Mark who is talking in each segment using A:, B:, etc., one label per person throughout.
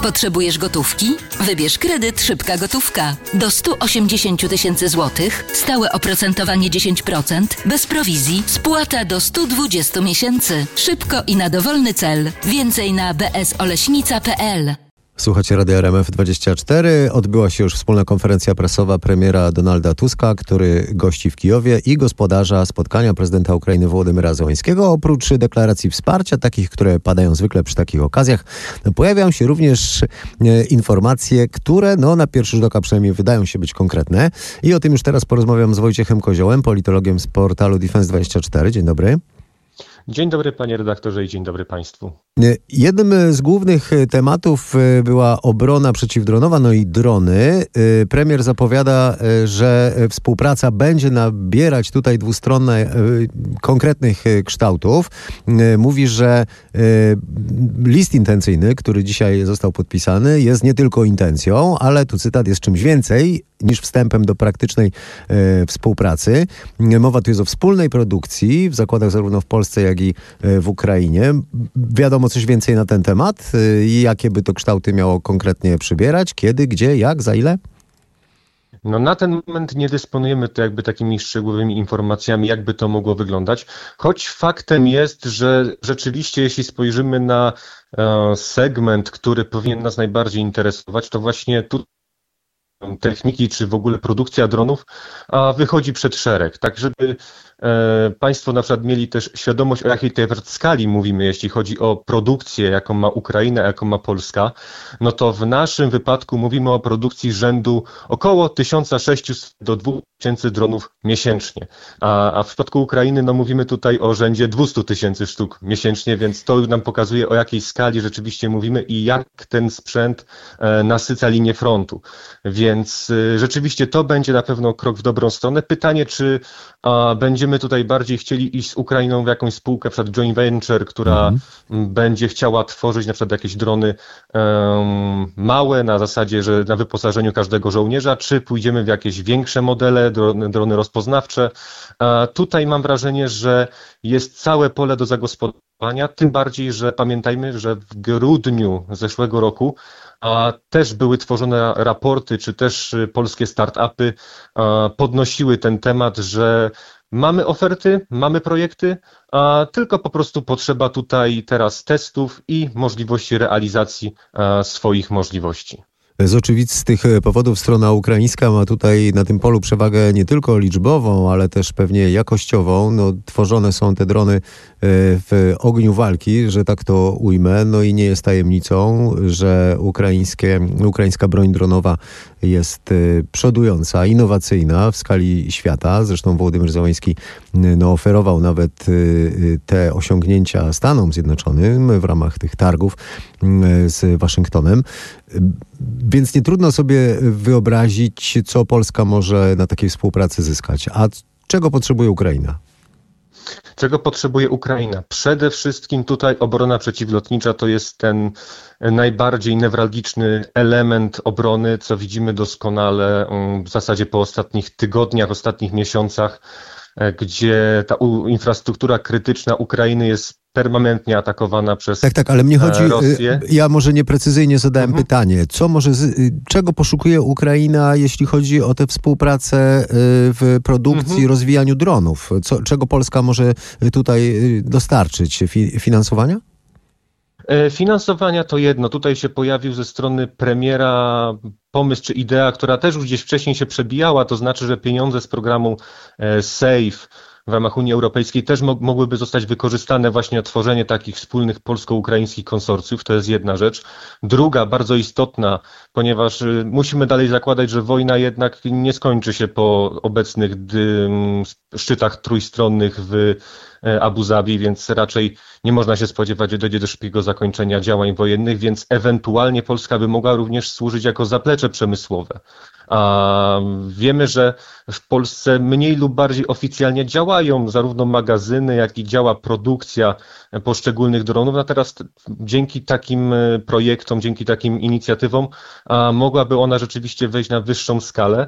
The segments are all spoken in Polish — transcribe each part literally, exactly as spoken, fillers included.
A: Potrzebujesz gotówki? Wybierz kredyt Szybka Gotówka. Do sto osiemdziesiąt tysięcy złotych, stałe oprocentowanie dziesięć procent, bez prowizji, spłata do sto dwadzieścia miesięcy. Szybko i na dowolny cel. Więcej na b s oleśnica kropka p l.
B: Słuchacie Radia R M F dwadzieścia cztery. Odbyła się już wspólna konferencja prasowa premiera Donalda Tuska, który gości w Kijowie, i gospodarza spotkania prezydenta Ukrainy Wołodymyra Zełenskiego. Oprócz deklaracji wsparcia, takich, które padają zwykle przy takich okazjach, pojawiają się również e, informacje, które no, na pierwszy rzut oka przynajmniej wydają się być konkretne. I o tym już teraz porozmawiam z Wojciechem Koziołem, politologiem z portalu Defense dwadzieścia cztery. Dzień dobry.
C: Dzień dobry panie redaktorze i dzień dobry państwu.
B: Jednym z głównych tematów była obrona przeciwdronowa, no i drony. Premier zapowiada, że współpraca będzie nabierać tutaj dwustronne, konkretnych kształtów. Mówi, że list intencyjny, który dzisiaj został podpisany, jest nie tylko intencją, ale tu cytat, jest czymś więcej niż wstępem do praktycznej e, współpracy. Mowa tu jest o wspólnej produkcji w zakładach zarówno w Polsce, jak i e, w Ukrainie. Wiadomo coś więcej na ten temat? E, jakie by to kształty miało konkretnie przybierać? Kiedy, gdzie, jak, za ile?
C: No na ten moment nie dysponujemy to jakby takimi szczegółowymi informacjami, jakby to mogło wyglądać. Choć faktem jest, że rzeczywiście jeśli spojrzymy na e, segment, który powinien nas najbardziej interesować, to właśnie tu techniki, czy w ogóle produkcja dronów, a wychodzi przed szereg. Tak, żeby e, Państwo na przykład mieli też świadomość, o jakiej tej skali mówimy, jeśli chodzi o produkcję, jaką ma Ukraina, jaką ma Polska, no to w naszym wypadku mówimy o produkcji rzędu około tysiąc sześćset do dwóch tysięcy dronów miesięcznie. A, a w przypadku Ukrainy no mówimy tutaj o rzędzie dwieście tysięcy sztuk miesięcznie, więc to nam pokazuje, o jakiej skali rzeczywiście mówimy i jak ten sprzęt e, nasyca linię frontu. Więc Więc y, rzeczywiście to będzie na pewno krok w dobrą stronę. Pytanie, czy a, będziemy tutaj bardziej chcieli iść z Ukrainą w jakąś spółkę, na przykład joint venture, która mhm. będzie chciała tworzyć na przykład jakieś drony um, małe, na zasadzie, że na wyposażeniu każdego żołnierza, czy pójdziemy w jakieś większe modele, drony, drony rozpoznawcze. A, tutaj mam wrażenie, że jest całe pole do zagospodarowania, tym bardziej, że pamiętajmy, że w grudniu zeszłego roku a też były tworzone raporty, czy też polskie start-upy a, podnosiły ten temat, że mamy oferty, mamy projekty, a tylko po prostu potrzeba tutaj teraz testów i możliwości realizacji a, swoich możliwości.
B: Z oczywistych powodów strona ukraińska ma tutaj na tym polu przewagę nie tylko liczbową, ale też pewnie jakościową. No, tworzone są te drony w ogniu walki, że tak to ujmę. No i nie jest tajemnicą, że ukraińskie, ukraińska broń dronowa jest przodująca, innowacyjna w skali świata. Zresztą Wołodymyr Zełenski no, oferował nawet te osiągnięcia Stanom Zjednoczonym w ramach tych targów z Waszyngtonem. Więc nie trudno sobie wyobrazić, co Polska może na takiej współpracy zyskać. A czego potrzebuje Ukraina?
C: Czego potrzebuje Ukraina? Przede wszystkim tutaj obrona przeciwlotnicza to jest ten najbardziej newralgiczny element obrony, co widzimy doskonale w zasadzie po ostatnich tygodniach, ostatnich miesiącach, gdzie ta infrastruktura krytyczna Ukrainy jest permanentnie atakowana przez Rosję.
B: Tak, tak, ale mnie chodzi, Rosję. Ja może nieprecyzyjnie zadałem mhm. pytanie. Co może, czego poszukuje Ukraina, jeśli chodzi o tę współpracę w produkcji, mhm. rozwijaniu dronów? Co, czego Polska może tutaj dostarczyć? Finansowania?
C: Finansowania to jedno. Tutaj się pojawił ze strony premiera pomysł czy idea, która też już gdzieś wcześniej się przebijała, to znaczy, że pieniądze z programu SAFE w ramach Unii Europejskiej też mo- mogłyby zostać wykorzystane właśnie na tworzenie takich wspólnych polsko-ukraińskich konsorcjów. To jest jedna rzecz. Druga, bardzo istotna, ponieważ y, musimy dalej zakładać, że wojna jednak nie skończy się po obecnych dy, szczytach trójstronnych w Abu Zabi, więc raczej nie można się spodziewać, że dojdzie do szybkiego zakończenia działań wojennych, więc ewentualnie Polska by mogła również służyć jako zaplecze przemysłowe. A wiemy, że w Polsce mniej lub bardziej oficjalnie działają zarówno magazyny, jak i działa produkcja poszczególnych dronów. A teraz dzięki takim projektom, dzięki takim inicjatywom mogłaby ona rzeczywiście wejść na wyższą skalę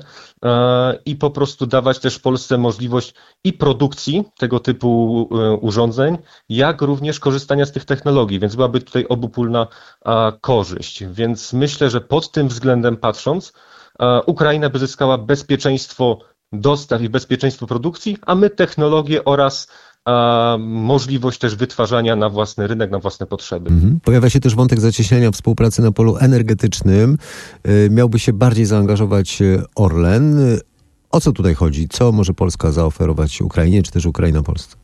C: i po prostu dawać też Polsce możliwość i produkcji tego typu urządzeń, jak również korzystania z tych technologii, więc byłaby tutaj obopólna korzyść. Więc myślę, że pod tym względem patrząc, Ukraina by zyskała bezpieczeństwo dostaw i bezpieczeństwo produkcji, a my technologię oraz a możliwość też wytwarzania na własny rynek, na własne potrzeby.
B: Mhm. Pojawia się też wątek zacieśniania współpracy na polu energetycznym. Miałby się bardziej zaangażować Orlen. O co tutaj chodzi? Co może Polska zaoferować Ukrainie, czy też Ukraina Polsce?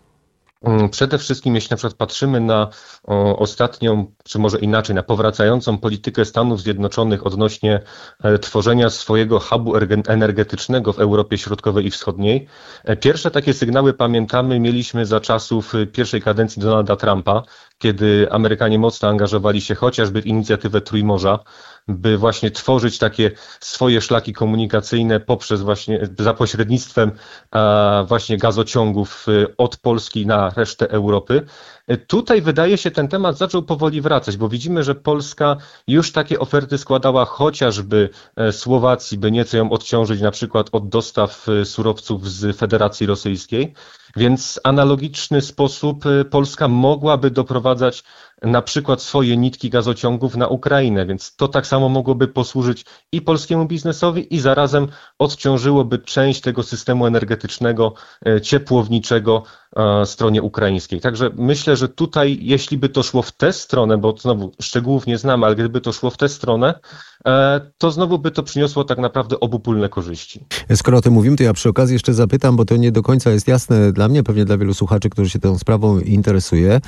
C: Przede wszystkim, jeśli na przykład patrzymy na o, ostatnią, czy może inaczej, na powracającą politykę Stanów Zjednoczonych odnośnie e, tworzenia swojego hubu energetycznego w Europie Środkowej i Wschodniej. E, pierwsze takie sygnały, pamiętamy, mieliśmy za czasów pierwszej kadencji Donalda Trumpa, kiedy Amerykanie mocno angażowali się chociażby w inicjatywę Trójmorza, by właśnie tworzyć takie swoje szlaki komunikacyjne poprzez właśnie, za pośrednictwem a, właśnie gazociągów od Polski na resztę Europy. Tutaj wydaje się ten temat zaczął powoli wracać, bo widzimy, że Polska już takie oferty składała chociażby Słowacji, by nieco ją odciążyć na przykład od dostaw surowców z Federacji Rosyjskiej, więc w analogiczny sposób Polska mogłaby doprowadzać na przykład swoje nitki gazociągów na Ukrainę, więc to tak samo mogłoby posłużyć i polskiemu biznesowi i zarazem odciążyłoby część tego systemu energetycznego, ciepłowniczego stronie ukraińskiej. Także myślę, że tutaj, jeśli by to szło w tę stronę, bo znowu szczegółów nie znamy, ale gdyby to szło w tę stronę, to znowu by to przyniosło tak naprawdę obopólne korzyści.
B: Skoro o tym mówimy, to ja przy okazji jeszcze zapytam, bo to nie do końca jest jasne dla mnie, pewnie dla wielu słuchaczy, którzy się tą sprawą interesuje.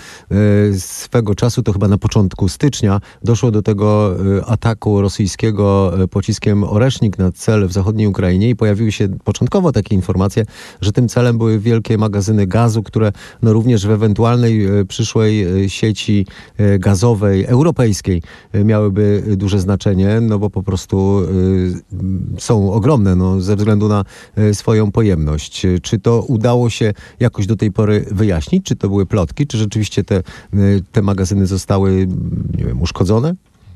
B: Swego czasu, to chyba na początku stycznia, doszło do tego ataku rosyjskiego pociskiem Oresznik na cel w zachodniej Ukrainie i pojawiły się początkowo takie informacje, że tym celem były wielkie magazyny gazu, które no również w ewentualnej przyszłej sieci gazowej europejskiej miałyby duże znaczenie, no bo po prostu są ogromne no, ze względu na swoją pojemność. Czy to udało się jakoś do tej pory wyjaśnić? Czy to były plotki? Czy rzeczywiście te, te magazyny zostały, nie wiem, uszkodzone?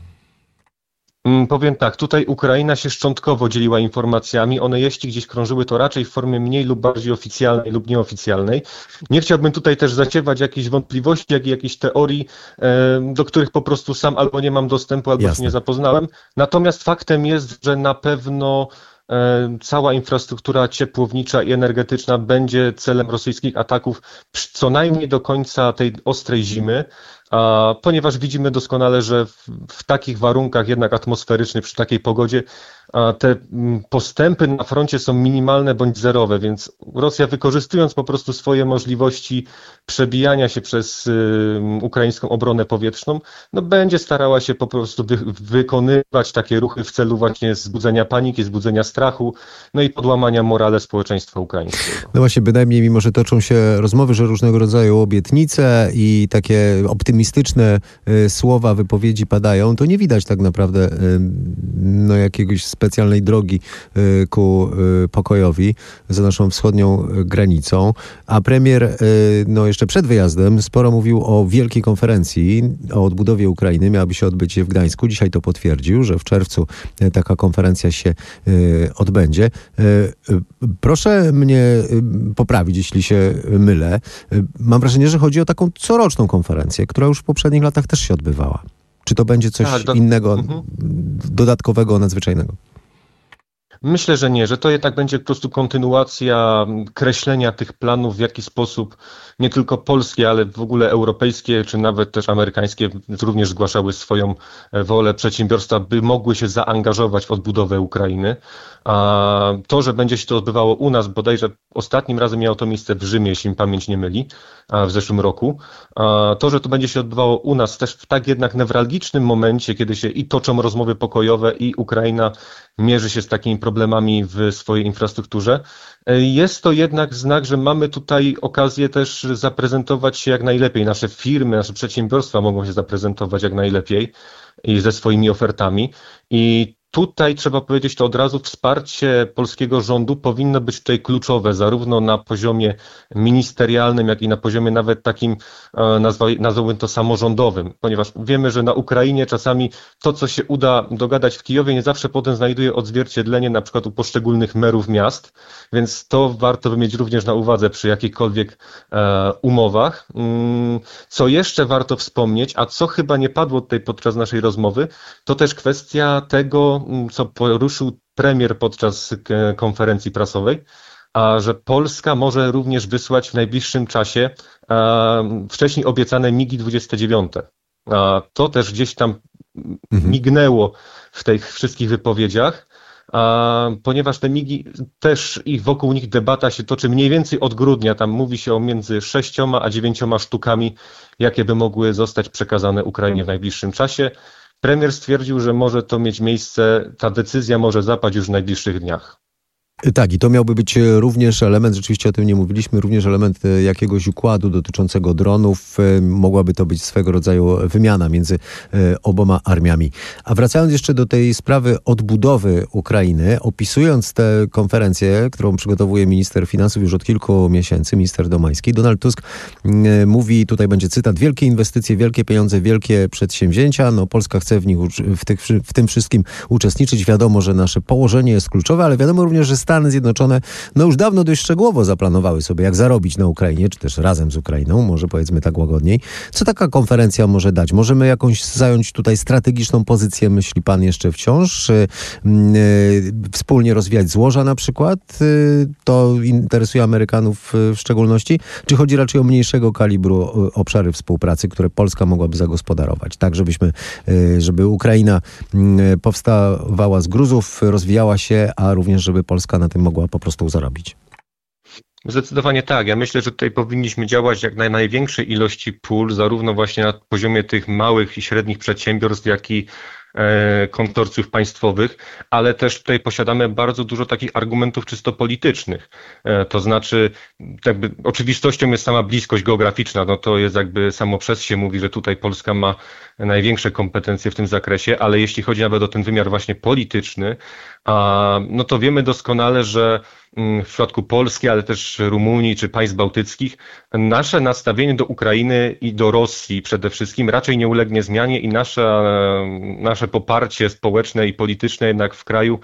C: Powiem tak, tutaj Ukraina się szczątkowo dzieliła informacjami, one jeśli gdzieś krążyły, to raczej w formie mniej lub bardziej oficjalnej lub nieoficjalnej. Nie chciałbym tutaj też zaciewać jakichś wątpliwości, jak i jakichś teorii, do których po prostu sam albo nie mam dostępu, albo
B: Jasne.
C: się nie zapoznałem. Natomiast faktem jest, że na pewno cała infrastruktura ciepłownicza i energetyczna będzie celem rosyjskich ataków co najmniej do końca tej ostrej zimy, a ponieważ widzimy doskonale, że w, w takich warunkach jednak atmosferycznych, przy takiej pogodzie, a te postępy na froncie są minimalne bądź zerowe, więc Rosja, wykorzystując po prostu swoje możliwości przebijania się przez y, ukraińską obronę powietrzną, no będzie starała się po prostu wy, wykonywać takie ruchy w celu właśnie wzbudzenia paniki, wzbudzenia strachu, no i podłamania morale społeczeństwa ukraińskiego.
B: No właśnie, bynajmniej mimo, że toczą się rozmowy, że różnego rodzaju obietnice i takie optymistyczne y, słowa, wypowiedzi padają, to nie widać tak naprawdę y, no jakiegoś specjalnej drogi y, ku y, pokojowi za naszą wschodnią granicą. A premier y, no jeszcze przed wyjazdem sporo mówił o wielkiej konferencji o odbudowie Ukrainy. Miałaby się odbyć w Gdańsku. Dzisiaj to potwierdził, że w czerwcu y, taka konferencja się y, odbędzie. Y, y, proszę mnie y, poprawić, jeśli się mylę. Y, mam wrażenie, że chodzi o taką coroczną konferencję, która już w poprzednich latach też się odbywała. Czy to będzie coś
C: tak, do...
B: innego,
C: mhm.
B: dodatkowego, nadzwyczajnego?
C: Myślę, że nie, że to jednak będzie po prostu kontynuacja kreślenia tych planów, w jaki sposób nie tylko polskie, ale w ogóle europejskie, czy nawet też amerykańskie również zgłaszały swoją wolę przedsiębiorstwa, by mogły się zaangażować w odbudowę Ukrainy. A to, że będzie się to odbywało u nas, bodajże ostatnim razem miało to miejsce w Rzymie, jeśli mi pamięć nie myli, w zeszłym roku. A to, że to będzie się odbywało u nas też w tak jednak newralgicznym momencie, kiedy się i toczą rozmowy pokojowe, i Ukraina mierzy się z takimi problemami w swojej infrastrukturze, jest to jednak znak, że mamy tutaj okazję też zaprezentować się jak najlepiej. Nasze firmy, nasze przedsiębiorstwa mogą się zaprezentować jak najlepiej i ze swoimi ofertami. I tutaj trzeba powiedzieć to od razu, wsparcie polskiego rządu powinno być tutaj kluczowe, zarówno na poziomie ministerialnym, jak i na poziomie nawet takim, nazwałbym to samorządowym, ponieważ wiemy, że na Ukrainie czasami to, co się uda dogadać w Kijowie, nie zawsze potem znajduje odzwierciedlenie na przykład u poszczególnych merów miast, więc to warto mieć również na uwadze przy jakichkolwiek umowach. Co jeszcze warto wspomnieć, a co chyba nie padło tutaj podczas naszej rozmowy, to też kwestia tego, co poruszył premier podczas konferencji prasowej, a że Polska może również wysłać w najbliższym czasie wcześniej obiecane migi dwadzieścia dziewięć. A to też gdzieś tam mignęło w tych wszystkich wypowiedziach, a ponieważ te migi też ich wokół nich debata się toczy mniej więcej od grudnia, tam mówi się o między sześcioma a dziewięcioma sztukami, jakie by mogły zostać przekazane Ukrainie w najbliższym czasie. Premier stwierdził, że może to mieć miejsce, ta decyzja może zapaść już w najbliższych dniach.
B: Tak, i to miałby być również element, rzeczywiście o tym nie mówiliśmy, również element jakiegoś układu dotyczącego dronów. Mogłaby to być swego rodzaju wymiana między oboma armiami. A wracając jeszcze do tej sprawy odbudowy Ukrainy, opisując tę konferencję, którą przygotowuje minister finansów już od kilku miesięcy, minister Domański, Donald Tusk mówi, tutaj będzie cytat, wielkie inwestycje, wielkie pieniądze, wielkie przedsięwzięcia. No, Polska chce w nich, w, tych, w tym wszystkim uczestniczyć. Wiadomo, że nasze położenie jest kluczowe, ale wiadomo również, że Stany Zjednoczone no już dawno dość szczegółowo zaplanowały sobie, jak zarobić na Ukrainie, czy też razem z Ukrainą, może powiedzmy tak łagodniej. Co taka konferencja może dać? Możemy jakąś zająć tutaj strategiczną pozycję, myśli pan jeszcze wciąż? Yy, yy, wspólnie rozwijać złoża na przykład? Yy, to interesuje Amerykanów w szczególności? Czy chodzi raczej o mniejszego kalibru obszary współpracy, które Polska mogłaby zagospodarować? Tak, żebyśmy, yy, żeby Ukraina yy, powstawała z gruzów, rozwijała się, a również żeby Polska na tym mogła po prostu zarobić.
C: Zdecydowanie tak. Ja myślę, że tutaj powinniśmy działać jak na największej ilości pól, zarówno właśnie na poziomie tych małych i średnich przedsiębiorstw, jak i konsorcjów państwowych, ale też tutaj posiadamy bardzo dużo takich argumentów czysto politycznych. To znaczy, jakby oczywistością jest sama bliskość geograficzna, no to jest jakby samo przez się mówi, że tutaj Polska ma największe kompetencje w tym zakresie, ale jeśli chodzi nawet o ten wymiar właśnie polityczny, no to wiemy doskonale, że w przypadku Polski, ale też Rumunii czy państw bałtyckich, nasze nastawienie do Ukrainy i do Rosji przede wszystkim raczej nie ulegnie zmianie i nasze, nasze poparcie społeczne i polityczne jednak w kraju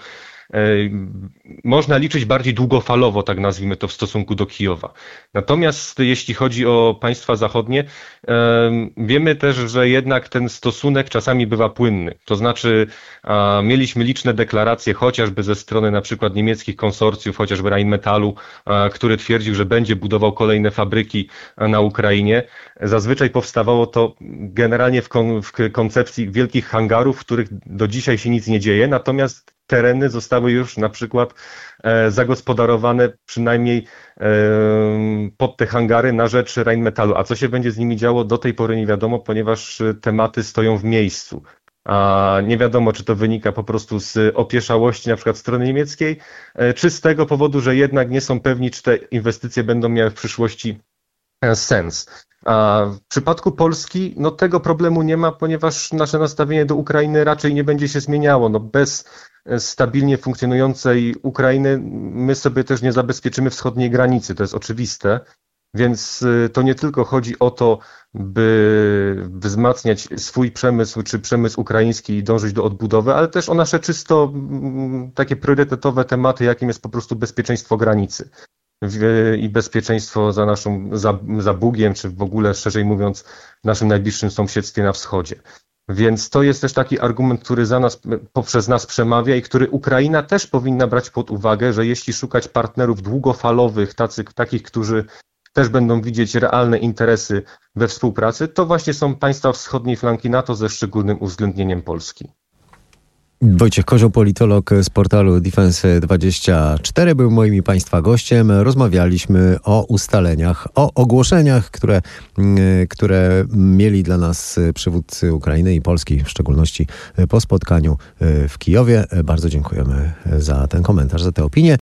C: można liczyć bardziej długofalowo, tak nazwijmy to, w stosunku do Kijowa. Natomiast jeśli chodzi o państwa zachodnie, wiemy też, że jednak ten stosunek czasami bywa płynny. To znaczy mieliśmy liczne deklaracje chociażby ze strony na przykład niemieckich konsorcjów, chociażby Rheinmetallu, który twierdził, że będzie budował kolejne fabryki na Ukrainie. Zazwyczaj powstawało to generalnie w, kon- w koncepcji wielkich hangarów, w których do dzisiaj się nic nie dzieje, natomiast tereny zostały już na przykład e, zagospodarowane przynajmniej e, pod te hangary na rzecz Rheinmetallu. A co się będzie z nimi działo, do tej pory nie wiadomo, ponieważ tematy stoją w miejscu. A nie wiadomo, czy to wynika po prostu z opieszałości na przykład strony niemieckiej, e, czy z tego powodu, że jednak nie są pewni, czy te inwestycje będą miały w przyszłości sens. A w przypadku Polski no tego problemu nie ma, ponieważ nasze nastawienie do Ukrainy raczej nie będzie się zmieniało. No bez stabilnie funkcjonującej Ukrainy my sobie też nie zabezpieczymy wschodniej granicy, to jest oczywiste. Więc to nie tylko chodzi o to, by wzmacniać swój przemysł czy przemysł ukraiński i dążyć do odbudowy, ale też o nasze czysto takie priorytetowe tematy, jakim jest po prostu bezpieczeństwo granicy i bezpieczeństwo za naszą, za, za Bugiem, czy w ogóle szerzej mówiąc w naszym najbliższym sąsiedztwie na wschodzie. Więc to jest też taki argument, który za nas, poprzez nas przemawia i który Ukraina też powinna brać pod uwagę, że jeśli szukać partnerów długofalowych, tacy, takich, którzy też będą widzieć realne interesy we współpracy, to właśnie są państwa wschodniej flanki NATO ze szczególnym uwzględnieniem Polski.
B: Wojciech Kozioł, politolog z portalu Defense dwadzieścia cztery, był moim i państwa gościem. Rozmawialiśmy o ustaleniach, o ogłoszeniach, które, które mieli dla nas przywódcy Ukrainy i Polski, w szczególności po spotkaniu w Kijowie. Bardzo dziękujemy za ten komentarz, za tę opinię.